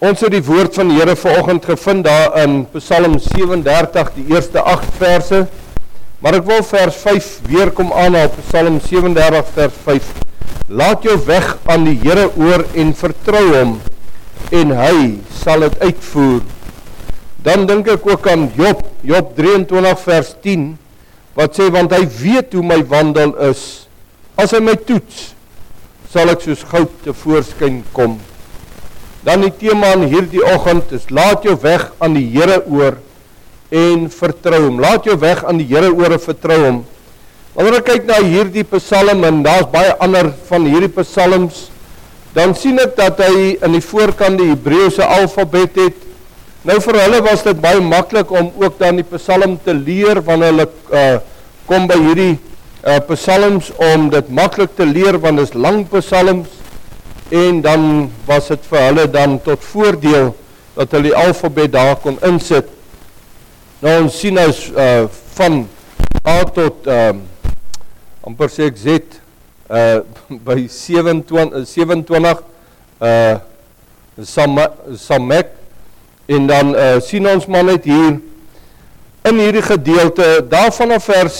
Ons het die woord van die Here vanoggend gevind daar in Psalm 37, die eerste 8 verse. Maar ek wil vers 5 weer kom aanhaal, Psalm 37 vers 5. Laat jou weg aan die Here oor en vertrou hom, en hy sal dit uitvoer. Dan dink ek ook aan Job 23 vers 10, wat sê, want hy weet hoe my wandel is. As hy my toets, sal ek soos goud tevoorskyn kom. Dan die tema aan hierdie oggend is, laat jou weg aan die Here oor en vertrou hom. Laat jou weg aan die Here oor en vertrou hom. Wanneer ek kyk na hierdie psalm, en daar's baie ander van hierdie psalms, dan sien ek dat hy in die voorkant die Hebreëse alfabet het. Nou vir hulle was dit baie maklik om ook dan die psalm te leer, wanneer hulle kom by hierdie psalms, om dit maklik te leer, want dit is lang psalms, en dan was dit vir hulle dan tot voordeel, dat hulle die alfabet daar kon insit. Nou ons sien nou van A tot, amper sê ek Z, by 27, Samek, en dan sien ons maar net hier, in hierdie gedeelte, daarvan af vers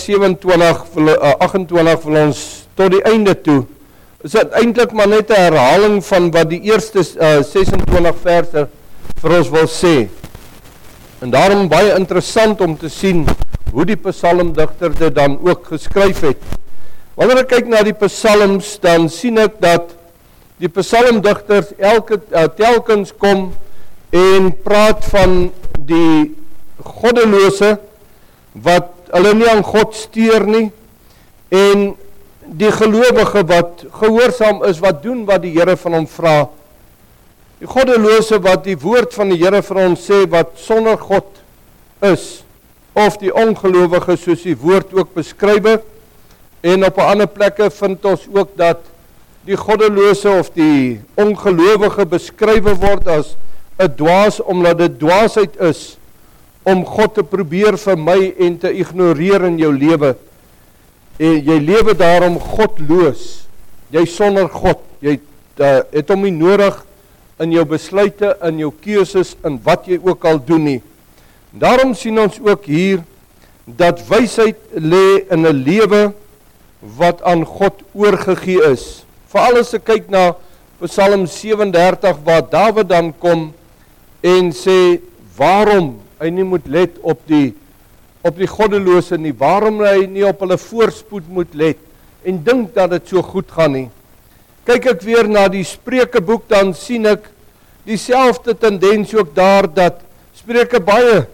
28 wil ons tot die einde toe, is dit eintlik maar net 'n herhaling van wat die eerste 26 verse vir ons wil sê. En daarom baie interessant om te sien hoe die psalmdigter dit dan ook geskryf het. Wanneer ek kyk na die psalms, dan sien ek dat die psalmdigters telkens kom en praat van die goddelose, wat hulle nie aan God steur nie, en die gelowige wat gehoorsaam is, wat doen wat die Here van hom vra. Die goddelose wat die woord van die Here vir ons sê, wat sonder God is, of die ongelowige soos die woord ook beskryf, en op 'n ander plekke vind ons ook dat die goddelose of die ongelowige beskryf word as 'n dwaas, omdat dit dwaasheid is om God te probeer vermy en te ignoreer in jou lewe. En jy lewe daarom godloos, jy sonder God, jy het hom nie nodig in jou besluite, in jou keuses, in wat jy ook al doen nie. Daarom sien ons ook hier, dat wysheid lê in 'n lewe wat aan God oorgegee is. Veral as ek kyk na Psalm 37, waar Dawid dan kom en sê, waarom hy nie moet let op die goddelose nie, waarom hy nie op hulle voorspoed moet let, en dink dat dit so goed gaan nie. Kyk ek weer na die Spreukeboek, dan sien ek dieselfde tendens ook daar, dat Spreuke baie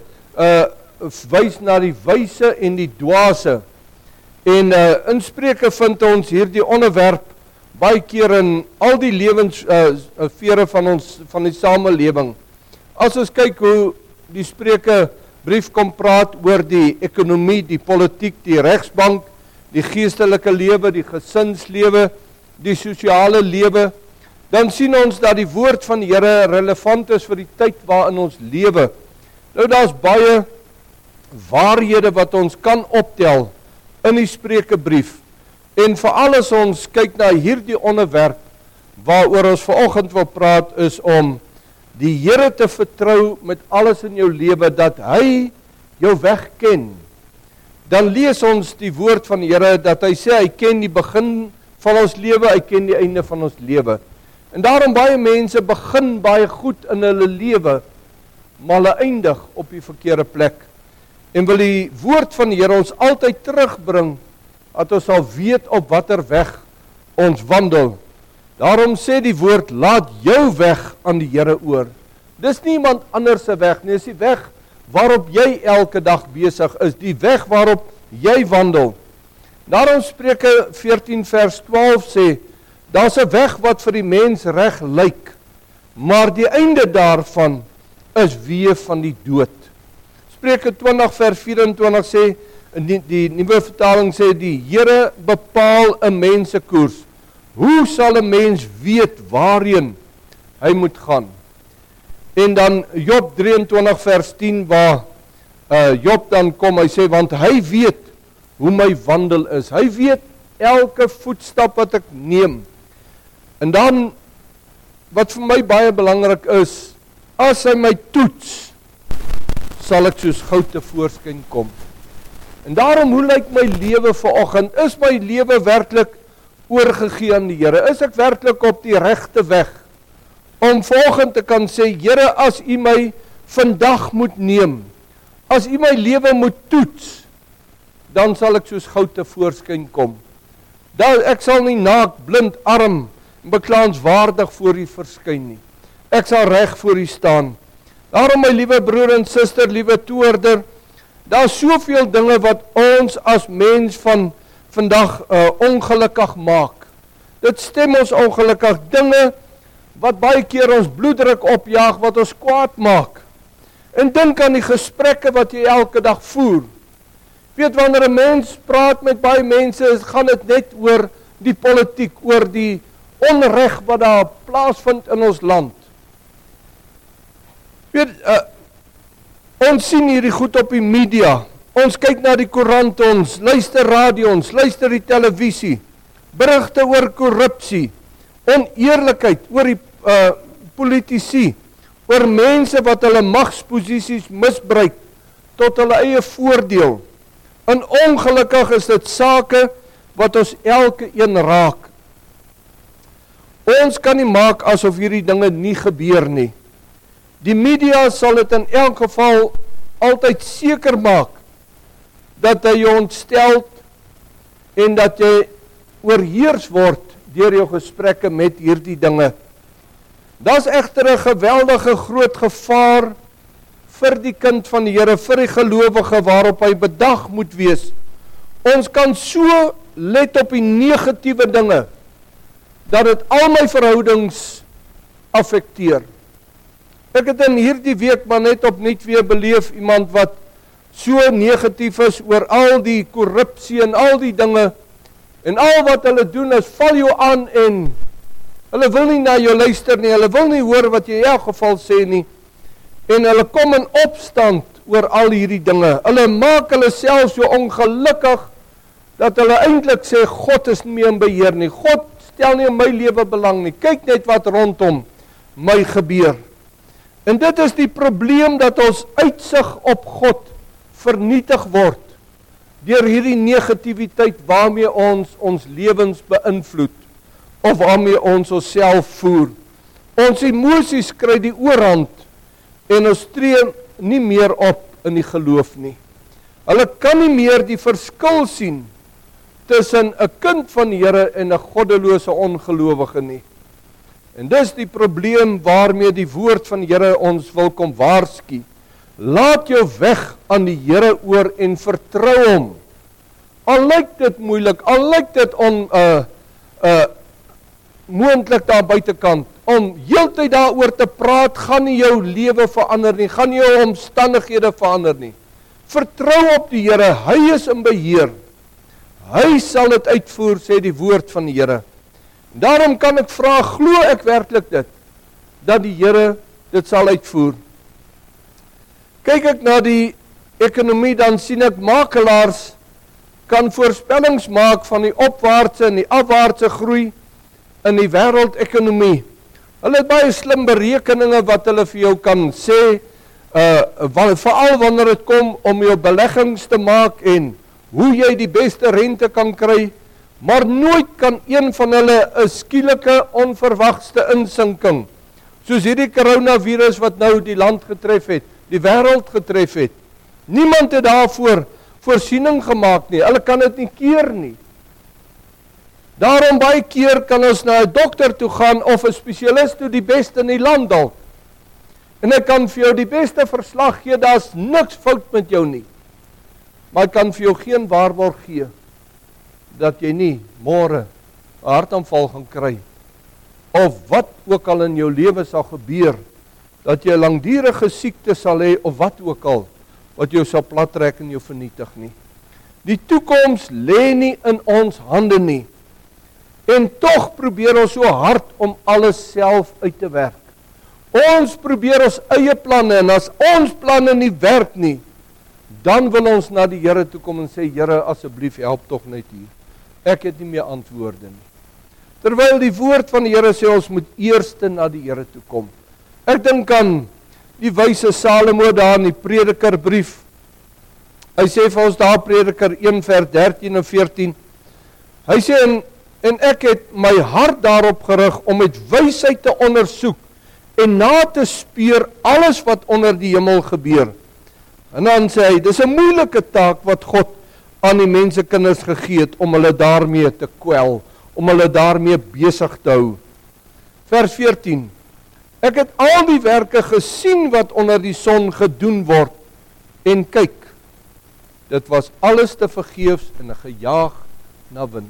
wys na die wyse en die dwaase. En in Spreuke vind ons hierdie onderwerp baie keer in al die lewensvere van die samelewing. As ons kyk hoe die Spreuke brief kom praat oor die ekonomie, die politiek, die regsbank, die geestelike lewe, die gesinslewe, die sosiale lewe, dan sien ons dat die woord van die Here relevant is vir die tyd waarin ons lewe. Nou daar's baie waarhede wat ons kan optel in die Spreukebrief. En veral as ons kyk na hierdie onderwerp waaroor ons vanoggend wil praat, is om die Here te vertrou met alles in jou lewe, dat hy jou weg ken. Dan lees ons die woord van die Here, dat hy sê, hy ken die begin van ons lewe, hy ken die einde van ons lewe. En daarom baie mense begin baie goed in hulle lewe, maar hulle eindig op die verkeerde plek. En wil die woord van die Here ons altyd terugbring, dat ons sal weet op watter weg ons wandel. Daarom sê die woord, laat jou weg aan die Here oor. Dis nie iemand anders se weg nie, dis die weg waarop jy elke dag besig is, die weg waarop jy wandel. Daarom Spreuke 14 vers 12 sê, daar's 'n weg wat vir die mens reg lyk, maar die einde daarvan is weë van die dood. Spreuke 20 vers 24 sê, die nuwe vertaling sê, die Here bepaal 'n mens se koers. Hoe sal 'n mens weet waarheen hy moet gaan? En dan Job 23 vers 10, waar Job dan kom, hy sê, want hy weet hoe my wandel is. Hy weet elke voetstap wat ek neem. En dan, wat vir my baie belangrik is, as hy my toets, sal ek soos goud tevoorskyn kom. En daarom, hoe lyk my lewe vanoggend? Is my lewe werklik oorgegee aan die Here? Is ek werklik op die regte weg? Om vanoggend te kan sê, Here, as U my vandag moet neem, as U my lewe moet toets, dan sal ek soos goud tevoorskyn kom. Ek sal nie naak, blind, arm, beklaanswaardig voor U verskyn nie. Ek sal reg voor U staan. Daarom, my liewe broer en suster, liewe toehoorder, daar is soveel dinge wat ons as mens van vandag ongelukkig maak. Dit stem ons ongelukkig. Dinge wat baie keer ons bloeddruk opjaag, wat ons kwaad maak. En dink aan die gesprekke wat jy elke dag voer. Weet, wanneer 'n mens praat met baie mense, gaan dit net oor die politiek, oor die onreg wat daar plaasvind in ons land. Weet, ons sien hierdie goed op die media, ons kyk na die koerant, ons luister radio, ons luister die televisie, berigte oor korrupsie, oneerlikheid, oor die politici, oor mense wat hulle magsposisies misbruik tot hulle eie voordeel. En ongelukkig is dit sake wat ons elke een raak. Ons kan nie maak asof hierdie dinge nie gebeur nie. Die media sal dit in elk geval altyd seker maak dat hy jou ontstel en dat jy oorheers word deur jou gesprekke met hierdie dinge. Daar's egter 'n geweldige groot gevaar vir die kind van die Here, vir die gelowige waarop hy bedag moet wees. Ons kan so let op die negatiewe dinge dat dit al my verhoudings affekteer. Ek het in hierdie week maar net opnuut weer beleef iemand wat so negatief is oor al die korrupsie en al die dinge, en al wat hulle doen is val jou aan en hulle wil nie na jou luister nie, hulle wil nie hoor wat jy in elk geval sê nie, en hulle kom in opstand oor al hierdie dinge. Hulle maak hulle self so ongelukkig dat hulle eintlik sê God is nie meer in beheer nie. God stel nie in my lewe belang nie. Kyk net wat rondom my gebeur. En dit is die probleem, dat ons uitsig op God vernietig word deur hierdie negativiteit waarmee ons lewens beïnvloed of waarmee ons onsself voer. Ons emosies kry die oorhand en ons tree nie meer op in die geloof nie. Hulle kan nie meer die verskil sien tussen 'n kind van die Here en 'n goddelose ongelowige nie. En dis die probleem waarmee die woord van die Here ons wil kom waarsku. Laat jou weg aan die Here oor en vertrou hom. Al lyk dit moeilik, al lyk dit moontlik daar buitekant, om heeltyd daaroor te praat, gaan nie jou lewe verander nie, gaan nie jou omstandighede verander nie. Vertrou op die Here, hy is in beheer. Hy sal dit uitvoer, sê die woord van die Here. Daarom kan ek vra, glo ek werklik dit, dat die Here dit sal uitvoer? Kyk ek na die ekonomie, dan sien ek makelaars kan voorspellings maak van die opwaartse en die afwaartse groei in die wêreldekonomie. Hulle het baie slim berekeninge wat hulle vir jou kan sê, veral wanneer dit kom om jou beleggings te maak en hoe jy die beste rente kan kry, maar nooit kan een van hulle 'n skielike onverwagte insinking, soos hierdie coronavirus wat nou die land getref het, die wêreld getref het. Niemand het daarvoor voorsiening gemaak nie, hulle kan dit nie keer nie. Daarom baie keer kan ons na 'n dokter toe gaan of 'n spesialis toe, die beste in die land dalk. En hy kan vir jou die beste verslag gee, daar's niks fout met jou nie. Maar hy kan vir jou geen waarborg gee dat jy nie môre 'n hartaanval gaan kry, of wat ook al in jou lewe sal gebeur, dat jy 'n langdurige siekte sal hê, of wat ook al, wat jou sal plattrek en jou vernietig nie. Die toekoms lê nie in ons hande nie. En tog probeer ons so hard om alles self uit te werk. Ons probeer ons eie planne, en as ons planne nie werk nie, dan wil ons na die Here toe kom en sê, Here, asseblief help tog net hier. Ek het nie meer antwoorde nie. Terwyl die woord van die Here sê, ons moet eerste na die Here toe kom. Ek dink aan die wyse Salomo daar in die Predikerbrief. Hy sê vir ons daar Prediker 1 vers 13 en 14. Hy sê en ek het my hart daarop gerig om met wysheid te ondersoek en na te speur alles wat onder die hemel gebeur. En dan sê hy, dis 'n moeilike taak wat God aan die mensekinders gegee het om hulle daarmee te kwel, om hulle daarmee besig te hou. Vers 14. Ek het al die werke gesien wat onder die son gedoen word en kyk, dit was alles te vergeefs en 'n gejaag na wind.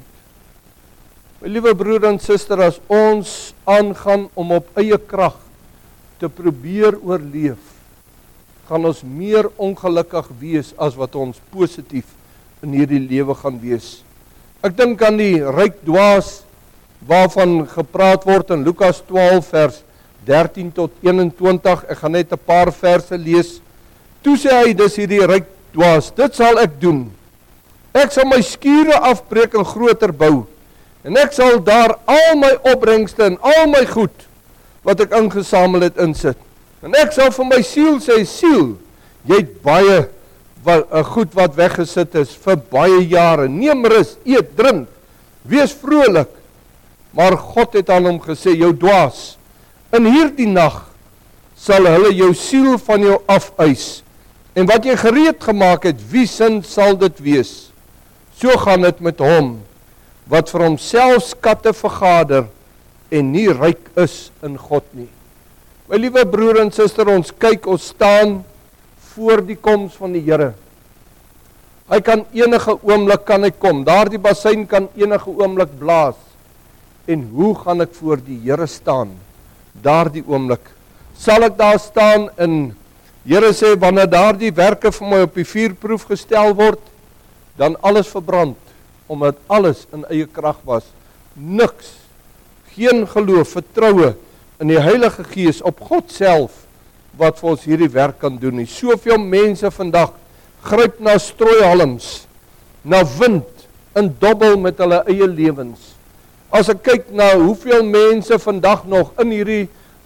My liewe broer en suster, as ons aangaan om op eie krag te probeer oorleef, gaan ons meer ongelukkig wees as wat ons positief in hierdie lewe gaan wees. Ek dink aan die ryk dwaas waarvan gepraat word in Lukas 12 vers 13 tot 21. Ek gaan net 'n paar verse lees. Toe sê hy, dis hierdie ryk dwaas, dit sal ek doen. Ek sal my skure afbreek en groter bou. En ek sal daar al my opbrengste en al my goed wat ek ingesamel het insit. En ek sal vir my siel sê, siel, jy het baie goed wat weggesit is vir baie jare. Neem rus, eet, drink, wees vrolik. Maar God het aan hom gesê, jou dwaas, in hierdie nag sal hulle jou siel van jou afeis. En wat jy gereed gemaak het, wie sin sal dit wees? So gaan dit met hom wat vir homself skatte vergader en nie ryk is in God nie. My liewe broer en suster, ons kyk, ons staan voor die koms van die Here. Hy kan enige oomblik kan hy kom. Daardie bassein kan enige oomblik blaas. En hoe gaan ek voor die Here staan? Daardie oomblik. Sal ek daar staan en Here sê, wanneer daardie werke vir my op die vuurproef gestel word, dan alles verbrand, omdat alles in eie krag was. Niks, geen geloof, vertroue in die Heilige Gees op God self, wat vir ons hierdie werk kan doen nie. Soveel mense vandag gryp na strooihalms, na wind, en dobbel met hulle eie lewens. As ek kyk na hoeveel mense vandag nog in hierdie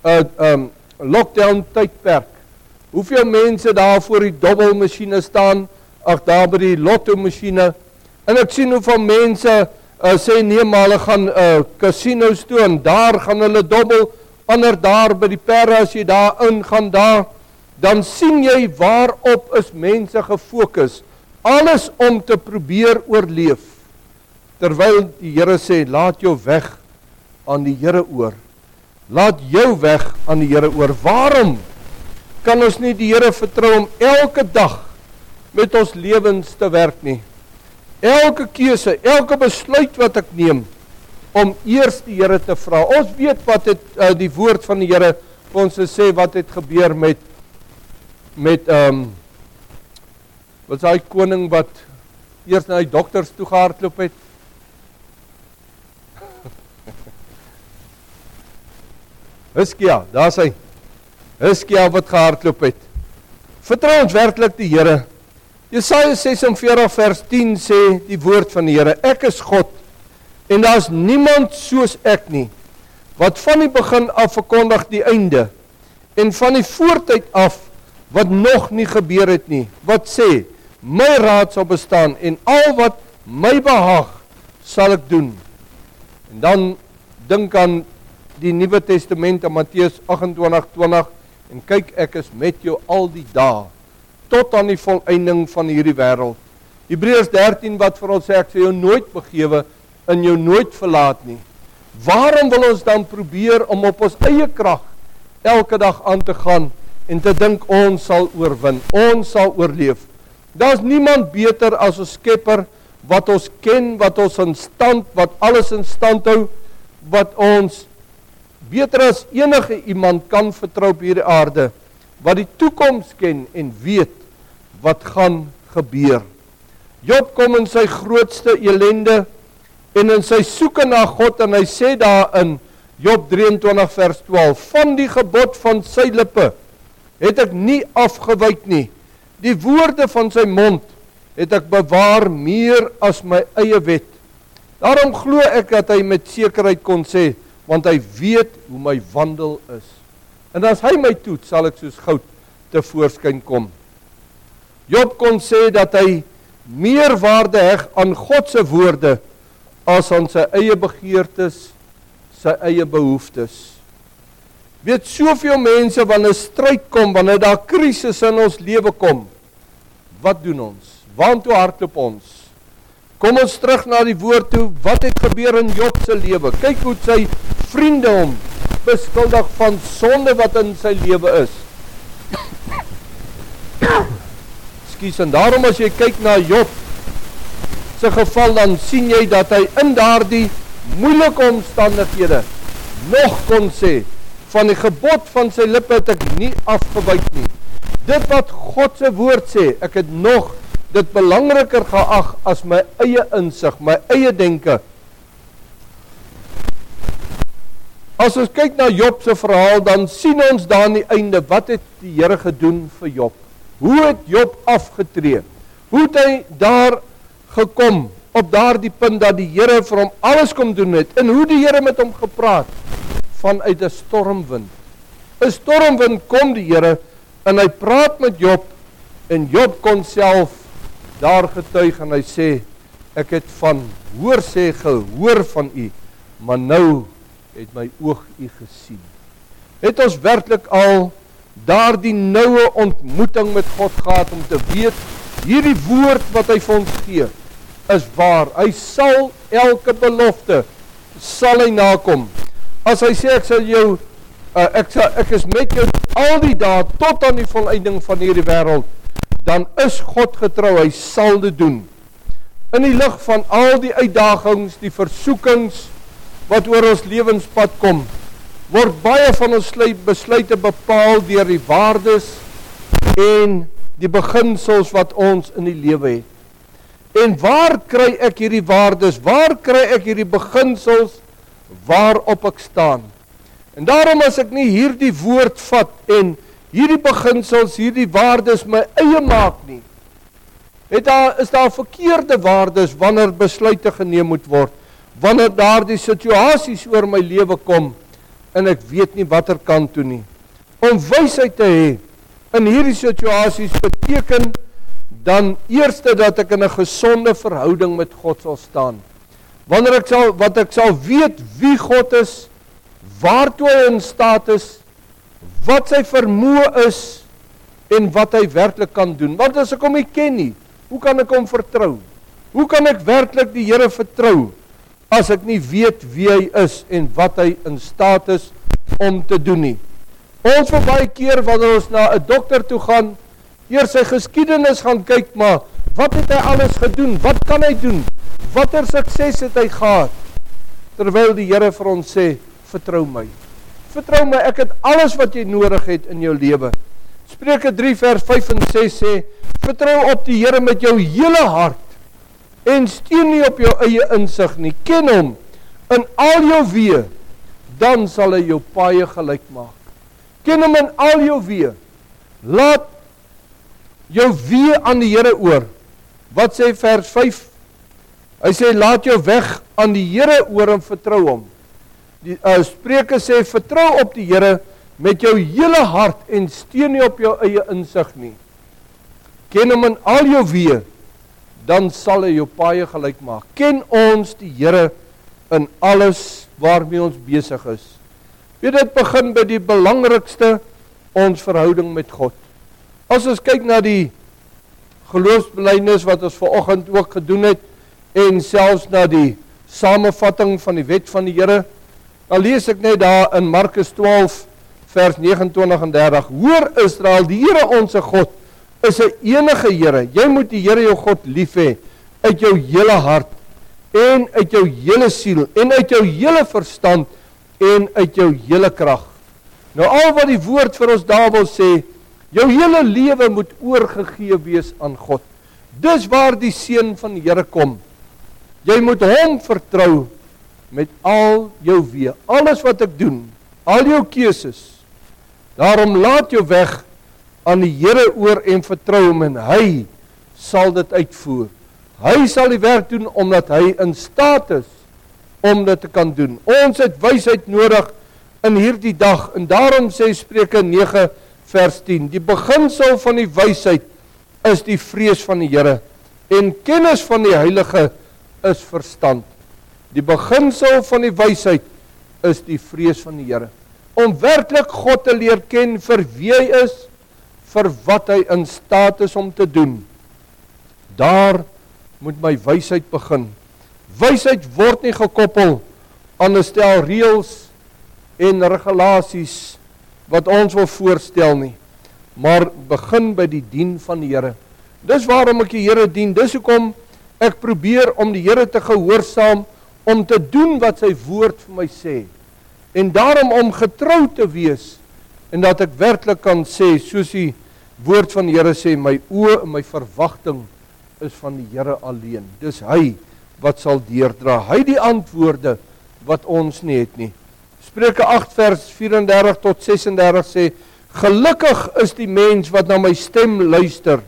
lockdown tydperk, hoeveel mense daar voor die dobbelmasjiene staan, daar by die lotto-masjiene, en ek sien hoeveel mense sê nee, maar hulle gaan casinos toe, en daar gaan hulle dobbel, ander daar by die perre, as jy daar in gaan daar, dan sien jy waarop is mense gefokus, alles om te probeer oorleef, terwyl die Here sê, laat jou weg aan die Here oor, laat jou weg aan die Here oor. Waarom kan ons nie die Here vertrou om elke dag met ons lewens te werk nie? Elke keuse, elke besluit wat ek neem, om eers die Here te vra. Ons weet wat het die woord van die Here vir ons sê, wat het gebeur met wat is hy koning wat eers na die dokters toe gehardloop het? Hizkia, daar is hy. Hizkia wat gehardloop het. Vertrou ons werklik die Here. Jesaja 46 vers 10 sê die woord van die Here, ek is God, en daar is niemand soos ek nie, wat van die begin af verkondig die einde, en van die voortyd af, wat nog nie gebeur het nie, wat sê, my raad sal bestaan, en al wat my behaag, sal ek doen. En dan dink aan die Nuwe Testament in Matteus 28:20, en kyk, ek is met jou al die dae, tot aan die volëinding van hierdie wêreld. Hebreërs 13 wat vir ons sê, ek sal jou nooit begewe, en jou nooit verlaat nie. Waarom wil ons dan probeer om op ons eie krag elke dag aan te gaan, en te dink ons sal oorwin, ons sal oorleef? Daar is niemand beter as ons Skepper, wat ons ken, wat ons in stand, wat alles in stand hou, wat ons beter as enige iemand kan vertrou op hierdie aarde, wat die toekoms ken en weet wat gaan gebeur. Job kom in sy grootste elende en in sy soeke na God, en hy sê daar in Job 23 vers 12, van die gebod van sy lippe het ek nie afgewyk nie, die woorde van sy mond het ek bewaar meer as my eie wet. Daarom glo ek dat hy met sekerheid kon sê, want hy weet hoe my wandel is. En as hy my toets, sal ek soos goud tevoorskyn kom. Job kon sê dat hy meer waarde heg aan God se woorde as aan sy eie begeertes, sy eie behoeftes. Weet soveel mense wanneer stryd kom, wanneer daar krisis in ons lewe kom, wat doen ons? Waartoe hardloop ons? Kom ons terug na die woord toe, wat het gebeur in Job se lewe? Kyk hoe sy vriende hom beskuldig van sonde wat in sy lewe is. Ekskuus, en daarom as jy kyk na Job se geval, dan sien jy dat hy in daardie moeilike omstandighede nog kon sê, van die gebod van sy lippe het ek nie afgewyk nie. Dit wat God se woord sê, ek het nog dit belangriker geag as my eie insig, my eie denke. As ons kyk na Job se verhaal, dan sien ons daar aan die einde, wat het die Here gedoen vir Job? Hoe het Job afgetree? Hoe het hy daar gekom, op daardie punt dat die Here vir hom alles kom doen het, en hoe die Here met hom gepraat, vanuit 'n stormwind. 'n Stormwind kom die Here, en hy praat met Job, en Job kon self daar getuig, en hy sê, ek het van hoorsê gehoor van u, maar nou het my oog u gesien. Het ons werklik al daardie noue ontmoeting met God gehad, om te weet, hierdie woord wat hy vir ons gee, is waar. Hy sal elke belofte, sal hy nakom. As hy sê, ek sal jou, ek is met jou al die dae, tot aan die volleinding van hierdie wêreld, dan is God getrou, hy sal dit doen. In die lig van al die uitdagings, die versoekings, wat oor ons lewenspad kom, word baie van ons besluite bepaal deur die waardes en die beginsels wat ons in die lewe het. En waar kry ek hierdie waardes? Waar kry ek hierdie beginsels waarop ek staan? En daarom as ek nie hierdie woord vat en hierdie beginsels, hierdie waardes my eie maak nie, is daar verkeerde waardes wanneer besluite geneem moet word, wanneer daar die situasies oor my lewe kom, en ek weet nie watter kant toe nie. Om wysheid te hê in hierdie situasies beteken dan eerste dat ek in 'n gesonde verhouding met God sal staan. Wanneer ek sal weet wie God is, waartoe hy in staat is, wat sy vermoë is, en wat hy werklik kan doen. Want as ek hom nie ken nie, hoe kan ek hom vertrou? Hoe kan ek werklik die Here vertrou, as ek nie weet wie hy is, en wat hy in staat is om te doen nie? Ons vir baie keer, wanneer ons na 'n dokter toe gaan, eers sy geskiedenis gaan kyk, maar wat het hy alles gedoen? Wat kan hy doen? Watter sukses het hy gehad? Terwyl die Here vir ons sê, vertrou my. Vertrou my, ek het alles wat jy nodig het in jou lewe. Spreuke 3 vers 5 en 6 sê, vertrou op die Here met jou hele hart, en steun nie op jou eie insig nie. Ken hom in al jou weë, dan sal hy jou paaie gelyk maak. Ken hom in al jou weë. Laat jou weë aan die Here oor. Wat sê vers 5? Hy sê, laat jou weg aan die Here oor en vertrou hom. Die Spreuke sê, vertrou op die Here met jou hele hart en steun nie op jou eie insig nie. Ken hom in al jou weë, dan sal hy jou paaie gelyk maak. Ken ons die Here in alles waarmee ons besig is. Weet, dit begin by die belangrikste, ons verhouding met God. As ons kyk na die geloofsbelijdenis wat ons vanoggend ook gedoen het, en selfs na die samevatting van die wet van die Here, dan lees ek net daar in Markus 12 vers 29 en 30. Hoor Israel, die Here onse God is 'n enige Here. Jy moet die Here jou God lief hê uit jou hele hart en uit jou hele siel en uit jou hele verstand en uit jou hele krag. Nou al wat die woord vir ons daar wil sê, jou hele lewe moet oorgegee wees aan God. Dis waar die seën van die Here kom. Jy moet hom vertrou met al jou weë. Alles wat ek doen, al jou keuses. Daarom laat jou weg aan die Here oor en vertrou hom, en hy sal dit uitvoer. Hy sal die werk doen omdat hy in staat is om dit te kan doen. Ons het wysheid nodig in hierdie dag, en daarom sê Spreuke 9 vers 10. Die beginsel van die wysheid is die vrees van die Here, en kennis van die Heilige is verstand. Die beginsel van die wysheid is die vrees van die Here. Om werklik God te leer ken vir wie hy is, vir wat hy in staat is om te doen. Daar moet my wysheid begin. Wysheid word nie gekoppel aan 'n stel reëls en regulasies wat ons wil voorstel nie, maar begin by die dien van die Here. Dis waarom ek die Here dien, dis hoekom ek probeer om die Here te gehoorsaam, om te doen wat sy woord vir my sê, en daarom om getrou te wees, en dat ek werklik kan sê, soos die woord van die Here sê, my oë en my verwagting is van die Here alleen. Dis hy wat sal deurdra, hy die antwoorde wat ons nie het nie. Spreuke 8 vers 34 tot 36 sê, gelukkig is die mens wat na my stem luister,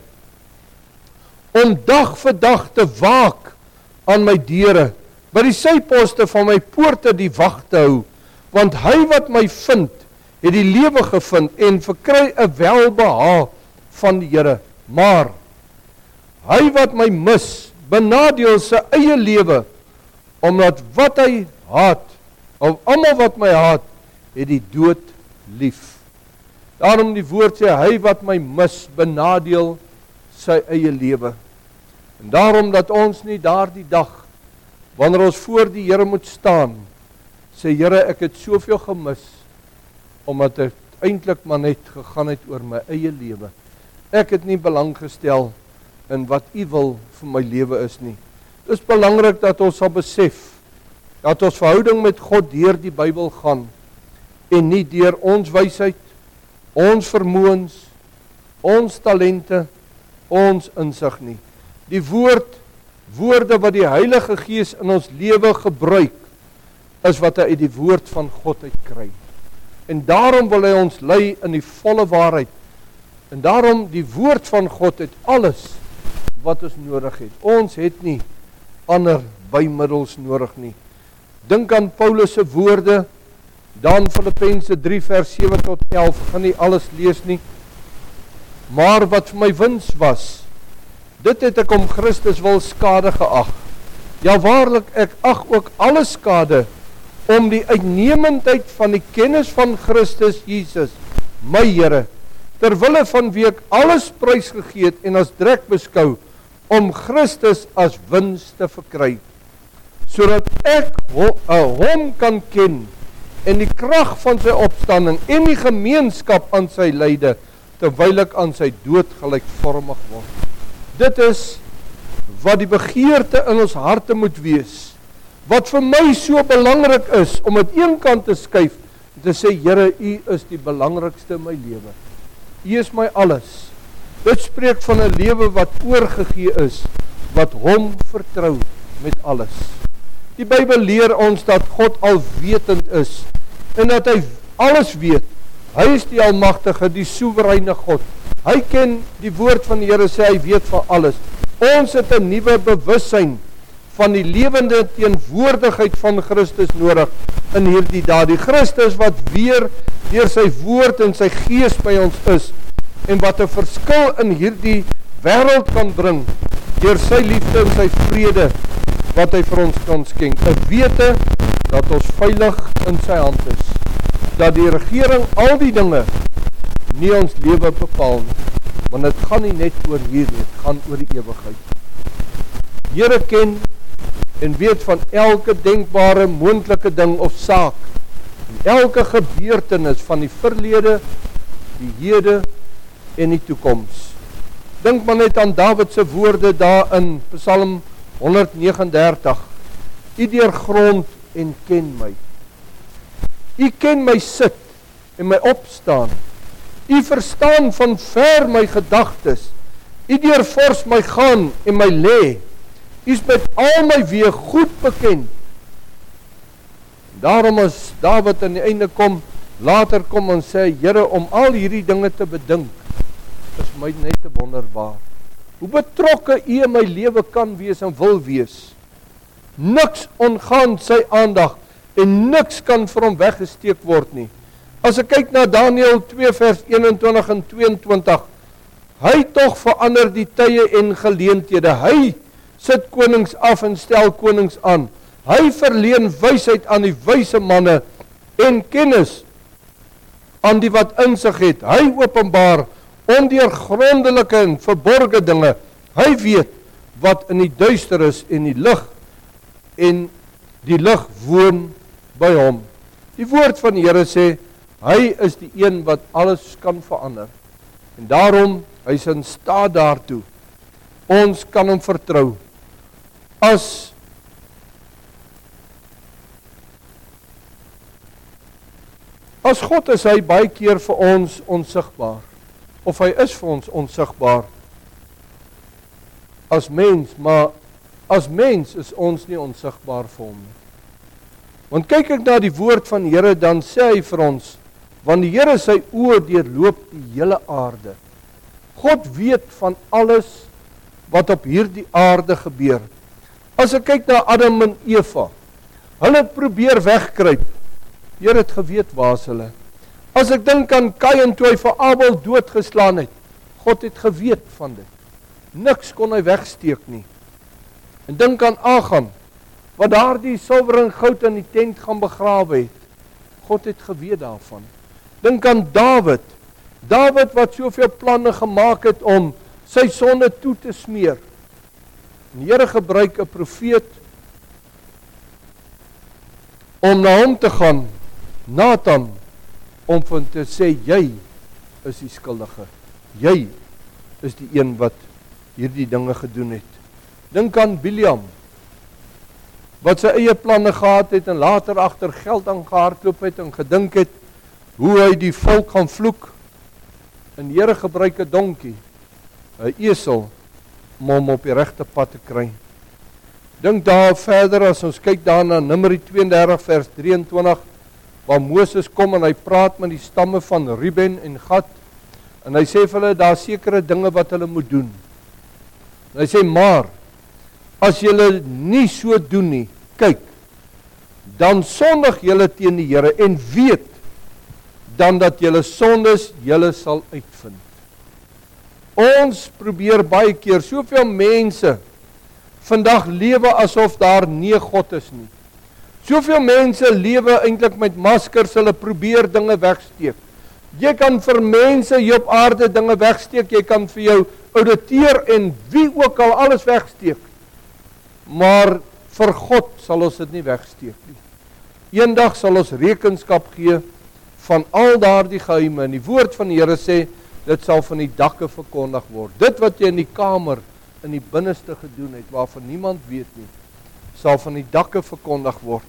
om dag vir dag te waak aan my deure, by die syposte van my poorte die wag te hou, want hy wat my vind, het die lewe gevind, en verkry 'n welbehae van die Here, maar hy wat my mis, benadeel sy eie lewe, omdat wat hy haat, of almal wat my haat, het die dood lief. Daarom die woord sê, hy wat my mis, benadeel sy eie lewe. En daarom dat ons nie daardie dag, wanneer ons voor die Here moet staan, sê Here, ek het soveel gemis, omdat ek eintlik maar net gegaan het oor my eie lewe. Ek het nie belang gestel in wat U wil vir my lewe is nie. Dit is belangrik dat ons sal besef, dat ons verhouding met God deur die Bybel gaan, en nie deur ons wysheid, ons vermoëns, ons talente, ons insig nie. Die woorde wat die Heilige Gees in ons lewe gebruik, is wat hy uit die woord van God uitkry. En daarom wil hy ons lei in die volle waarheid. En daarom die woord van God het alles wat ons nodig het. Ons het nie ander bymiddels nodig nie. Dink aan Paulus se woorde, dan Filippense 3 vers 7 tot 11, gaan nie alles lees nie. Maar wat vir my wins was, dit het ek om Christus wil skade geag. Ja waarlik, ek ag ook alle skade, om die uitnemendheid van die kennis van Christus Jesus, my Here, terwille van wie ek alles prys gegee het en as drek beskou, om Christus as wins te verkry, sodat ek hom kan ken, en die krag van sy opstanding, en die gemeenskap aan sy lyde, terwyl ek aan sy dood gelykvormig word. Dit is wat die begeerte in ons harte moet wees, wat vir my so belangrik is, om het een kant te skuif, en te sê, Here, U is die belangrikste in my lewe. U is my alles. Dit spreek van 'n lewe wat oorgegee is, wat hom vertrou met alles. Die Bybel leer ons dat God alwetend is, en dat hy alles weet. Hy is die almagtige, die soewereine God. Hy ken die woord van die Here, sê hy weet van alles. Ons het 'n nuwe bewussyn van die lewende teenwoordigheid van Christus nodig in hierdie dae. Die Christus wat weer deur sy woord en sy gees by ons is, en wat 'n verskil in hierdie wêreld kan bring, deur sy liefde en sy vrede, wat hy vir ons kan skenk. 'n wete dat ons veilig in sy hand is, dat die regering al die dinge nie ons lewe bepaal nie, want dit gaan nie net oor hier nie, dit gaan oor die ewigheid. Here ken en weet van elke denkbare moontlike ding of saak, en elke gebeurtenis van die verlede, die hede en die toekoms. Dink maar net aan Dawid se woorde daar in Psalm 139. U deurgrond en ken my. U ken my sit en my opstaan. U verstaan van ver my gedagtes. U deurvors my gaan en my lê. U is met al my weë goed bekend. Daarom as Dawid aan die einde later kom en sê, Here, om al hierdie dinge te bedink, is my net te wonderbaar. Hoe betrokke U in my lewe kan wees en wil wees. Niks ontgaan sy aandag en niks kan vir hom weggesteek word nie. As ek kyk na Daniël 2 vers 21 en 22, hy tog verander die tye en geleenthede. Hy sit konings af en stel konings aan. Hy verleen wysheid aan die wyse manne en kennis aan die wat insig het. Hy openbaar ondeurgrondelike en verborge dinge. Hy weet wat in die duister is en die lig woon by hom. Die woord van die Here sê, hy is die een wat alles kan verander. En daarom, hy is in staat daartoe. Ons kan hom vertrou. As God is hy baie keer vir ons onsigbaar. Of hy is vir ons onsigbaar. As mens, maar as mens is ons nie onsigbaar vir hom nie. Want kyk ek na die woord van die Here, dan sê hy vir ons, want die Here sy oë deurloop die hele aarde. God weet van alles wat op hierdie aarde gebeur. As ek kyk na Adam en Eva, hulle het probeer wegkruip. Die Here het geweet waar is hulle. As ek dink aan Kain toe hy vir Abel doodgeslaan het, God het geweet van dit. Niks kon hy wegsteek nie. En dink aan Agam, wat daardie silwer en goud in die tent gaan begrawe het. God het geweet daarvan. Dink aan Dawid wat soveel planne gemaak het om sy sonde toe te smeer. En die Here gebruik 'n profeet om na hom te gaan, Nathan, om van te sê, jy is die skuldige. Jy is die een wat hierdie dinge gedoen het. Dink aan Biliam, wat sy eie planne gehad het en later agter geld aangehardloop het en gedink het hoe hy die volk gaan vloek. En die Here gebruik 'n donkie, 'n esel, om hom op die regte pad te kry. Dink daar verder as ons kyk daarna Numeri 32 vers 23, waar Moses kom en hy praat met die stamme van Ruben en Gad, en hy sê vir hulle, daar sekere dinge wat hulle moet doen. En hy sê, maar, as julle nie so doen nie, kyk, dan sondig julle teen die Here, en weet, dan dat julle sondes julle sal uitvind. Ons probeer baie keer, soveel mense, vandag lewe asof daar nie God is nie. Soveel mense lewe eintlik met maskers, hulle probeer dinge wegsteek. Jy kan vir mense hier op aarde dinge wegsteek, jy kan vir jou auditeer en wie ook al alles wegsteek. Maar vir God sal ons dit nie wegsteek nie. Eendag sal ons rekenskap gee van al daardie geheime. En die woord van die Here sê, dit sal van die dakke verkondig word. Dit wat jy in die kamer, in die binneste gedoen het, waarvan niemand weet nie, sal van die dakke verkondig word.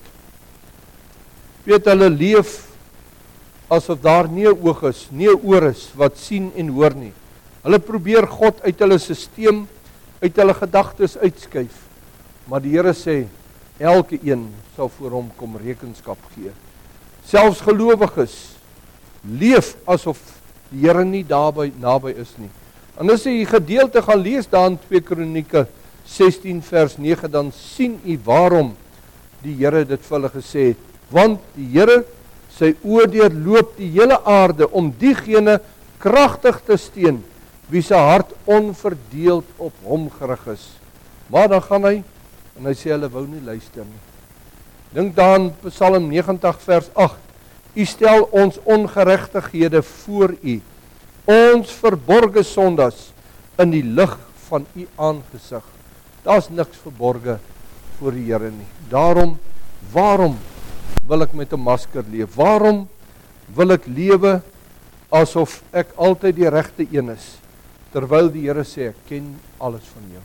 Weet, hulle leef asof daar nie 'n oog is, nie 'n oor is wat sien en hoor nie. Hulle probeer God uit hulle sisteem, uit hulle gedagtes uitskuif. Maar die Here sê, elke een sal voor hom kom rekenskap gee. Selfs gelowiges leef asof die Here nie naby is nie. En as jy die gedeelte gaan lees daar in 2 Kronieke 16 vers 9, dan sien u waarom die Here dit vir hulle gesê het. Want die Here, sy oë deurloop die hele aarde om diegene kragtig te steun, wie se hart onverdeeld op hom gerig is. Maar dan gaan hy, en hy sê hulle wou nie luister nie. Dink dan Psalm 90 vers 8. U stel ons ongeregtighede voor u, ons verborge sondas in die lig van u aangesig. Daar's niks verborge voor die Here nie. Waarom wil ek met 'n masker leef? Waarom wil ek lewe asof ek altyd die regte een is, terwyl die Here sê, ek ken alles van jou.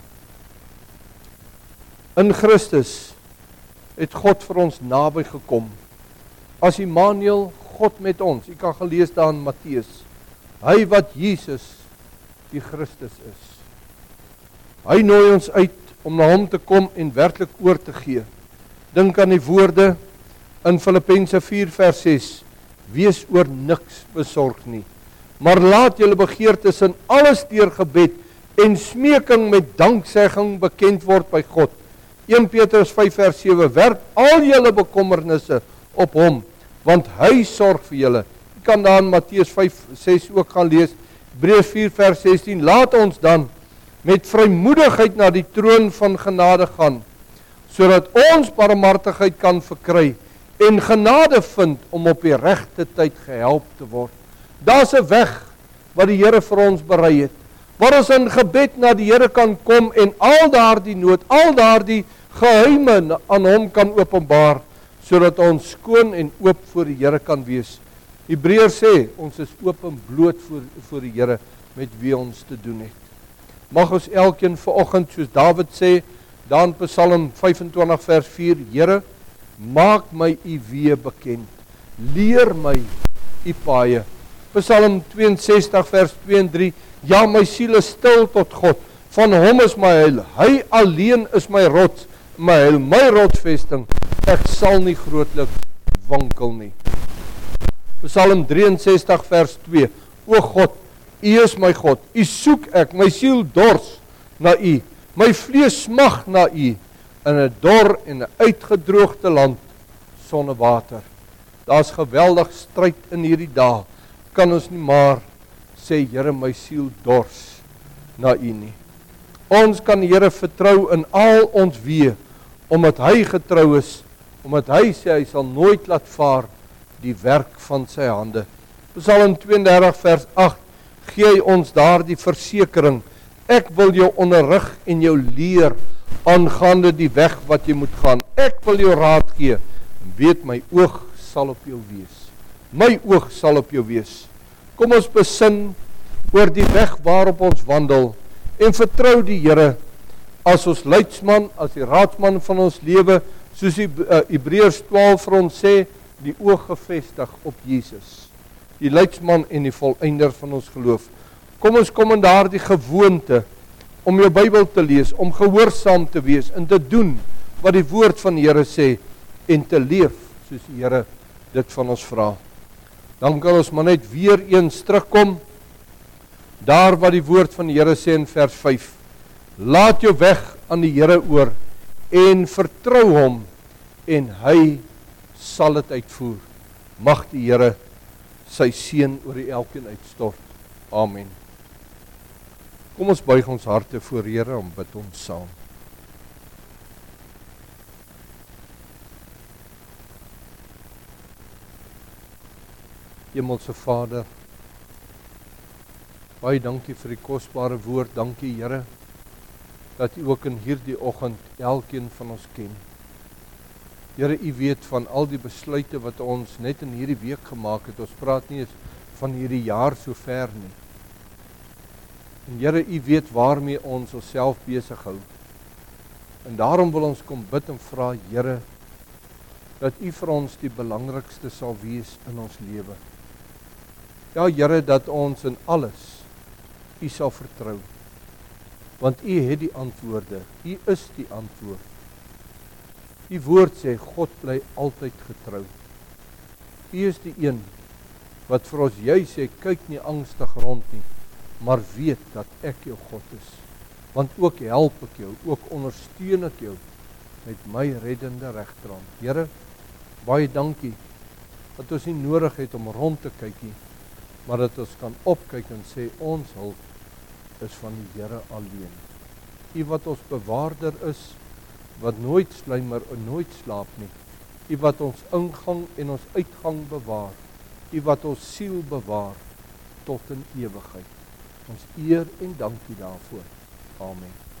In Christus het God vir ons naby gekom. As Immanuel, God met ons. U kan gelees daar in Matteus. Hy wat Jesus, die Christus is. Hy nooi ons uit om na hom te kom en werklik oor te gee. Dink aan die woorde in Filippense 4 vers 6. Wees oor niks besorg nie, maar laat julle begeertes in alles deur gebed en smeking met danksegging bekend word by God. 1 Petrus 5 vers 7, werp al julle bekommernisse op hom, want hy sorg vir julle. kan daar in Matteus 5:6 ook gaan lees, Hebreërs 4:16, laat ons dan met vrymoedigheid na die troon van genade gaan, sodat ons barmhartigheid kan verkry en genade vind om op die regte tyd gehelp te word. Daar's 'n weg wat die Here vir ons berei het, waar ons in gebed na die Here kan kom en al daardie nood, al daardie geheime aan hom kan openbaar, sodat ons skoon en oop voor die Here kan wees. Hebreërs sê, ons is oop en bloot voor die Here met wie ons te doen het. Mag ons elkeen vanoggend, soos Dawid sê, daar in Psalm 25 vers 4, Here, maak my u weë bekend, leer my u paaie. Psalm 62 vers 2 en 3, ja, my siel is stil tot God, van hom is my heil, hy alleen is my rots, my heil, my rotsvesting, ek sal nie grootliks wankel nie. Psalm 63 vers 2, o God, u is my God, u soek ek, my siel dors na u, my vlees smag na u, in 'n dor en 'n uitgedroogde land sonder water. Daar's geweldig stryd in hierdie dae, kan ons nie maar sê, Here, my siel dors na u nie. Ons kan die Here vertrou in al ons weë, omdat hy getrou is, omdat hy sê hy sal nooit laat vaar die werk van sy hande. Psalm 32 vers 8, gee hy ons daardie versekering, ek wil jou onderrig en jou leer aangaande die weg wat jy moet gaan. Ek wil jou raad gee, en weet my oog sal op jou wees. My oog sal op jou wees. Kom ons besin oor die weg waarop ons wandel en vertrou die Here as ons leidsman, as die raadsman van ons lewe, soos die Hebreërs 12 vir ons sê, die oog gefestig op Jesus, die leidsman en die volëinder van ons geloof. Kom ons kom in daardie gewoonte om jou Bybel te lees, om gehoorsaam te wees en te doen wat die woord van die Here sê en te leef soos die Here dit van ons vra. Dan kan ons maar net weer eens terugkom daar wat die woord van die Here sê in vers 5. Laat jou weg aan die Here oor en vertrou hom en hy sal dit uitvoer. Mag die Here sy seën oor elkeen uitstort. Amen. Kom ons buig ons harte voor Here en bid ons saam. Hemelse Vader, baie dankie vir die kosbare woord. Dankie Here dat U ook in hierdie oggend elkeen van ons ken. Here, U weet van al die besluite wat ons net in hierdie week gemaak het. Ons praat nie eens van hierdie jaar so ver nie. En Here, U weet waarmee ons onsself besig hou. En daarom wil ons kom bid en vra, Here, dat U vir ons die belangrikste sal wees in ons lewe. Ja, Here, dat ons in alles U sal vertrou. Want U het die antwoorde. U is die antwoord. U woord sê, God bly altyd getrou. U is die een wat vir ons juis sê, kyk nie angstig rond nie, maar weet dat ek jou God is. Want ook help ek jou, ook ondersteun ek jou met my reddende regterhand. Here, baie dankie dat ons nie nodig het om rond te kyk nie, maar dat ons kan opkyk en sê, ons hulp is van die Here alleen. U wat ons bewaarder is, wat nooit sluimer en nooit slaap nie. U wat ons ingang en ons uitgang bewaar. U wat ons siel bewaar tot in ewigheid. Ons eer en dankie daarvoor. Amen.